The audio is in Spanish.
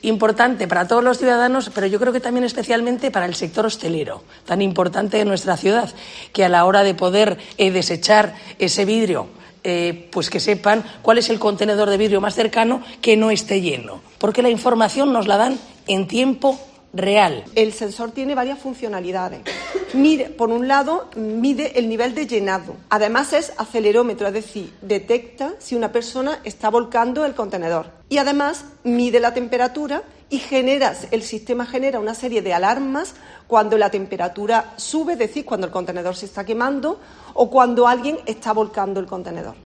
Importante para todos los ciudadanos, pero yo creo que también especialmente para el sector hostelero, tan importante de nuestra ciudad, que a la hora de poder desechar ese vidrio, pues que sepan cuál es el contenedor de vidrio más cercano que no esté lleno, porque la información nos la dan en tiempo real. El sensor tiene varias funcionalidades. Por un lado, mide el nivel de llenado. Además es acelerómetro, es decir, detecta si una persona está volcando el contenedor. Y además mide la temperatura y el sistema genera una serie de alarmas cuando la temperatura sube, es decir, cuando el contenedor se está quemando o cuando alguien está volcando el contenedor.